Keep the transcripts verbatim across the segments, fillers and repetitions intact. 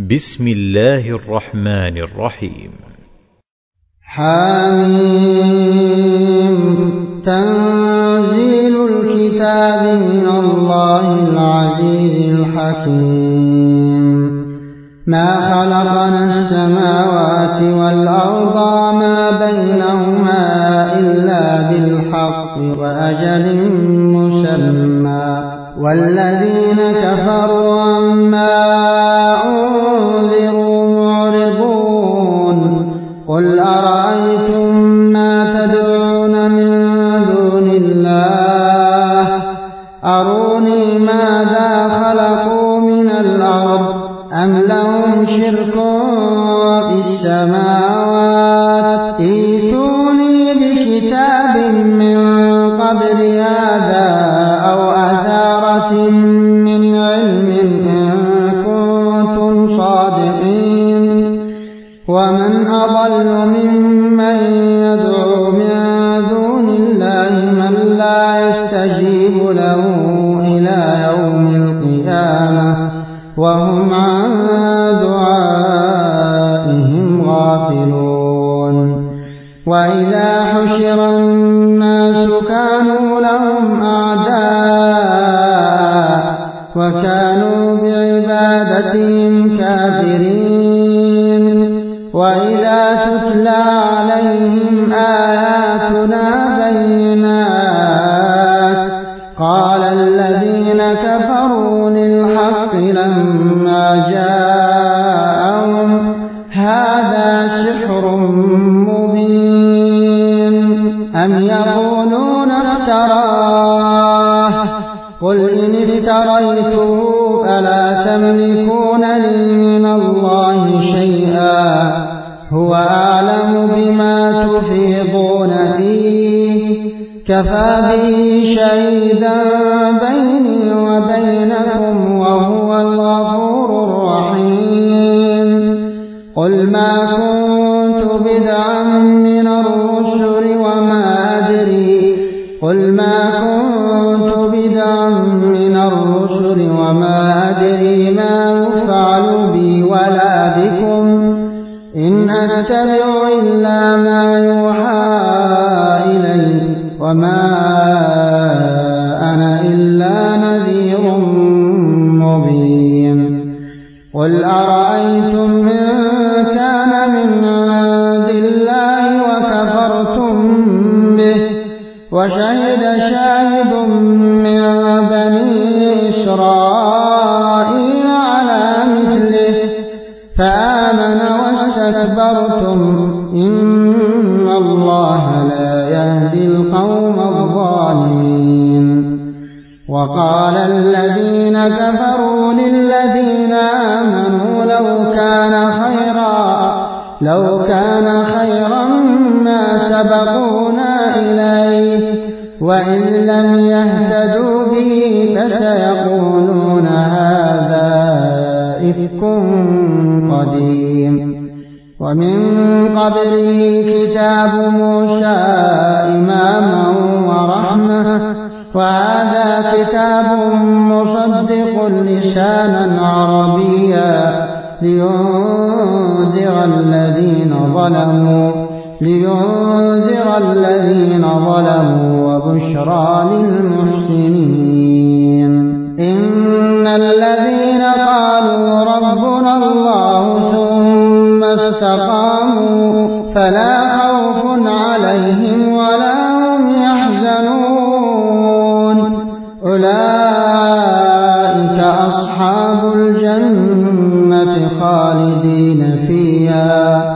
بسم الله الرحمن الرحيم. حميم. تنزيل الكتاب من الله العزيز الحكيم. ما خلقنا السماوات والأرض وما بينهما إلا بالحق وأجل مسمى والذين كفروا عما أنذروا معرضون. قل أرأيتم ما تدعون من دون الله أروني ماذا خلقوا من الأرض أم لهم شرك في السماوات ائتوني بكتاب من قبل هذا أو أثارة من علم إن كنتم صادقين. ومن أضل ممن يدعو من دون الله من لا يستجيب له إلى يوم القيامة وهم عن دعائهم غافلون. وإذا حشر الناس كانوا لهم أعداء وكانوا بعبادتهم كافرين. وإذا تتلى عليهم آياتنا بينات قال الذين كفروا للحق لما جاءهم هذا سحر مبين أم يقولون افتراه قل إن افتريته فلا تملكون لي من الله شيئا هو أعلم بما تفيضون فيه كفى به شهيدا بيني وبينكم وهو الغفور الرحيم. قل ما كنت بدعا من الرسل وما أدري قل ما كنت بدعا من الرسل وما أدري ما يفعل بي ولا بكم إن أتبع إلا ما يوحى إلي وما أنا إلا نذير مبين. قل أرأيتم إن كان من عند الله وكفرتم به وشهد شاهد من بني إسرائيل على مثله فآمن واستكبرتم إن الله لا يهدي القوم الظالمين. وقال الذين كفروا للذين آمنوا لو كان خيرا لو كان خيرا ما سبقونا إليه وإن لم يهتدوا به فسيقولون هذا إفك قديم. ومن قبله كتاب موسى إماما ورحمة وهذا كتاب مصدق لسانا عربيا لينذر الذين ظلموا لينذر الذين ظلموا وبشرى للمحسنين. إن الذين قالوا ربنا الله ثم استقاموا فلا خوف عليهم ولا هم يحزنون أولئك أصحاب الجنة خالدين فيها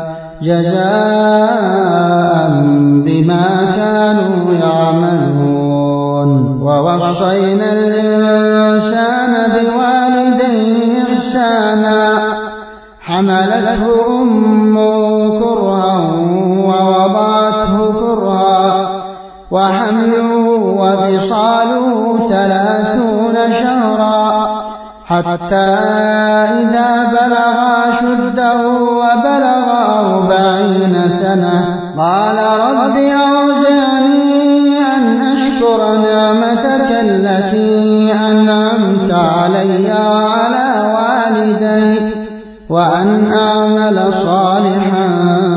جزاء بما كانوا يعملون. ووصينا الإنسان بوالديه إحسانا حملته أمه كرها ووضعته كرها وحمله وفصاله ثلاثون شهرا حتى إذا بلغ أشده وبلغ أربعين سنة قال رب أوزعني أن أشكر نعمتك التي أنعمت علي وعلى والدي وأن أعمل صالحا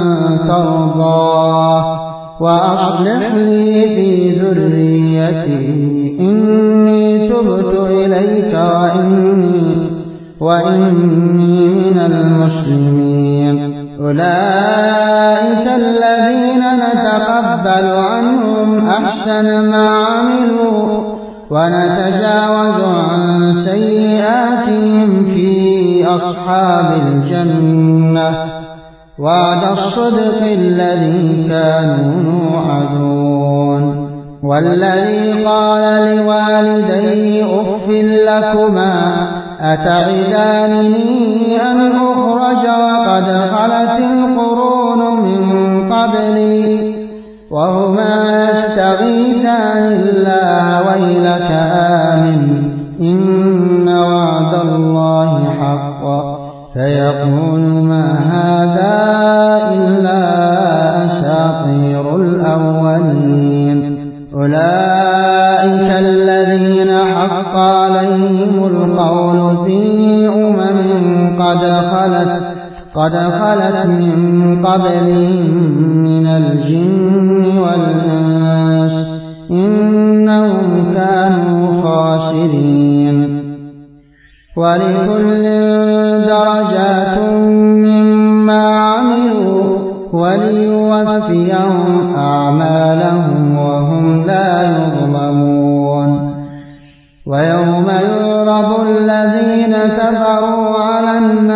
ترضاه وأصلح لي في ذريتي إني تبت إليك وإني, وإني من المسلمين. أولئك الذين نتقبل عنهم أحسن ما عملوا ونتجاوز عن سيئاتهم في أصحاب الجنة وعد الصدق الذي كانوا يوعدون. والذي قال لوالديه أف لكما أتعدانني أن أخرج وقد خلت القرون من قبلي وهما يستغيثان الله ويلك آمن إن وعد الله حق فيقول ما هذا إلا أساطير الأولين. أولئك الذين حق عليهم القول في أمم قد خلت قد خلت من قبلهم من الجن والإنس إنهم كانوا خاسرين. ولكل درجات مما عملوا وليوفيهم أعمالهم وهم لا يظلمون. ويوم يعرض الذين كفروا على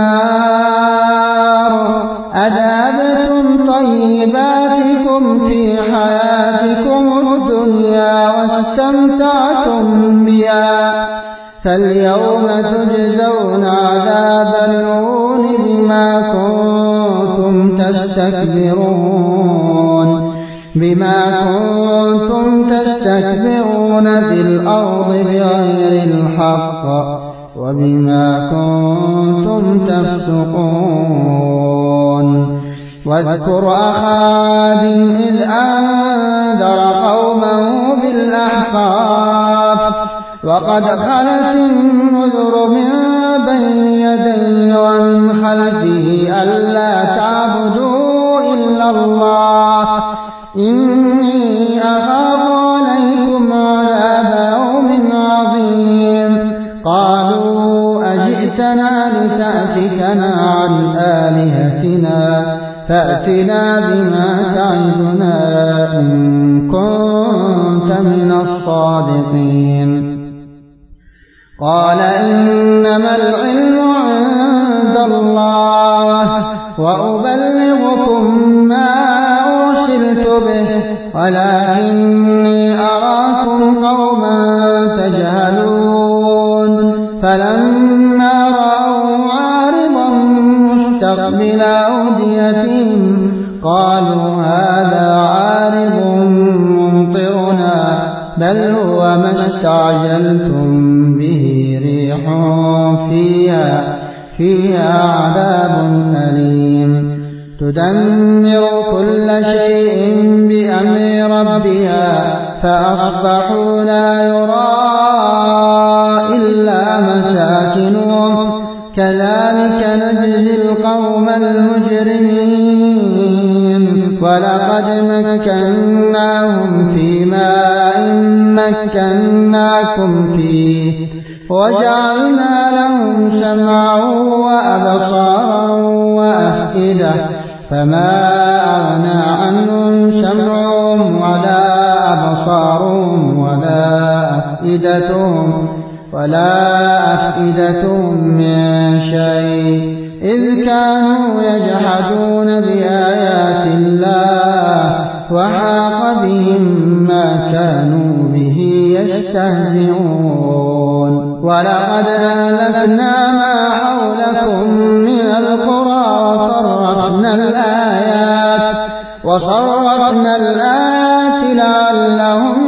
النار أذهبتم طيباتكم في حياتكم الدنيا واستمتعتم بها فاليوم تجزون عذاب الهون بما كنتم تستكبرون بما كنتم تستكبرون في الأرض بغير الحق وبما كنتم تفسقون. واذكر أخا عاد إذ أنذر قومه بالأحقاف وقد خلت النذر من بين يديه ومن خلفه ألا تعبدوا إلا الله إني أخاف عليكم عذاب يوم عظيم. قالوا أجئتنا لتأفكنا عن آلهتنا فأتنا بما تعدنا إن كنت من الصادقين. قال إنما العلم عند الله وأبلغكم ما أرسلت به ولكني أراكم قوما تجهلون. فلما رأوا عارضا مستقبل أوديتهم قالوا هذا عارض ممطرنا بل هو ما استعجلتم به ريح فيها, فيها عذاب أليم تدمر كل شيء بأمر ربها فأصبحوا لا يرى إلا مساكنهم كذلك نجزي القوم المجرمين. ولقد مكناهم في ماء مكناكم فيه وجعلنا لهم سمعا وأبصارا وأفئدة فما أغنى عنهم سمعهم ولا أبصارهم ولا أفئدتهم ولا أفئدتهم من شيء إذ كانوا يجحدون بآيات الله وحاق بهم ما كانوا به يستهزئون. ولقد أهلكنا ما حولكم من القرى وصرفنا الآيات وصرفنا الآيات لعلهم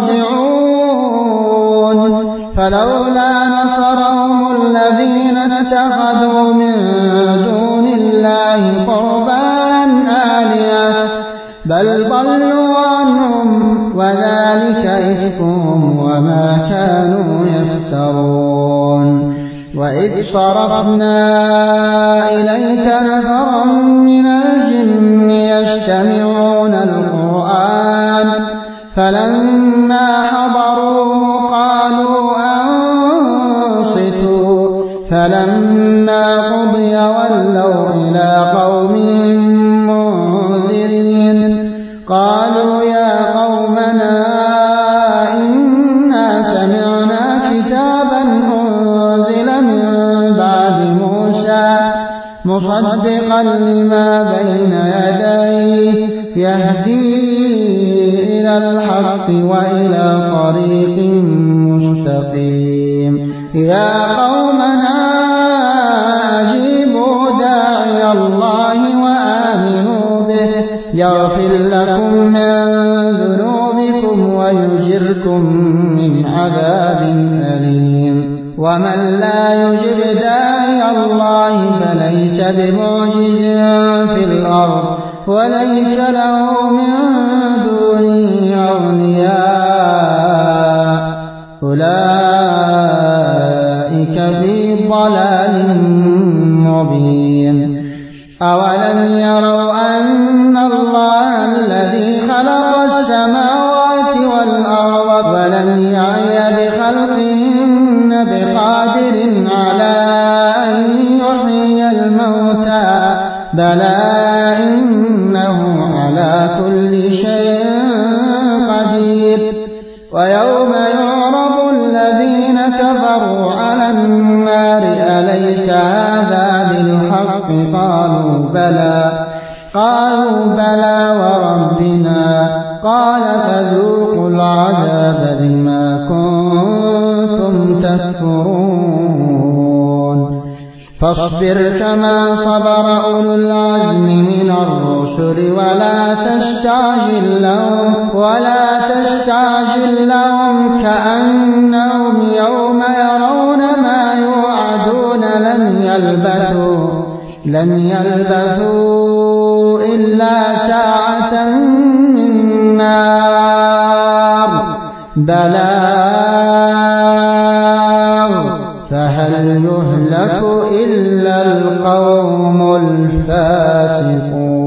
يرجعون. فلولا نصرهم الذين اتخذوا من دون الله قربانا آلهة بل ضلوا عنهم وذلك إفكهم وما كانوا يفترون. وإذ صرفنا إليك نفرا من الجن يستمعون القرآن فلما حضروه قالوا أنصتوا فلما قضي ولوا إلى قومهم منذرين قالوا يا قومنا إنا سمعنا كتابا أنزل من بعد موسى مصدقا لما بين يديه يهدي إلى الحق وإلى طريق مستقيم يا قومنا أجيبوا داعي الله وآمنوا به يغفر لكم من ذنوبكم ويجركم من عذاب أليم ومن لا يجب داعي الله فليس بمعجز في الأرض وليس له من دونه أولياء أولئك في ضلال مبين أولم يروا أن الله الذي خلق السماوات والأرض ولم يعي بخلقهن بقادر على أن يحيي الموتى بلى إنه على كل شيء قدير ويوم يعرض الذين كفروا على النار أليس هذا بالحق قالوا بلى قالوا بلى وربنا قال فذوقوا العذاب بما كنتم تكفرون فاصبر كما صبر أولو العزم من الرسل ولا تستعجل لهم ولا تستعجل لهم كأنهم يوم يرون ما يوعدون لم يلبثوا لم يلبثوا إلا ساعة من نار بلاغ فهل يهلك إلا القوم الفاسقون